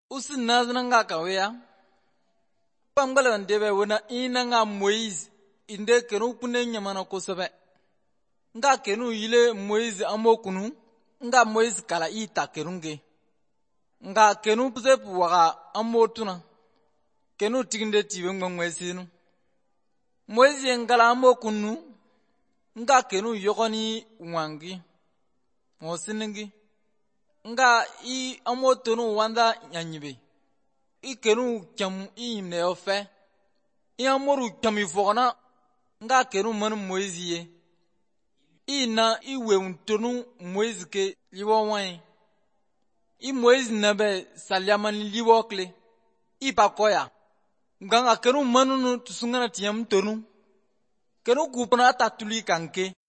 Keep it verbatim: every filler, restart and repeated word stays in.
usi naznanga kawea pambala ndebe wona inanga Moise inde kenu kune nyamana kosobe nga kenu yile Moise amokunu nga Moise kala ita kerunge nga kenu puse puwaga amotuna kenu tiginde tibe ngwesinu Moise ngala amokunu nga kenu yogoni wangi mosiningi nga i amotunu wanda nyanyibe i kenu kyam i ne ofe i amoru kyami fogana nga kenu man Moise ye i na i weuntonu Moise ke liwo wan i Moise nabe salyamani liwo kle i pakoya nga kenu manunu tusungana tiyam tonu kenu kupana tatuli kanke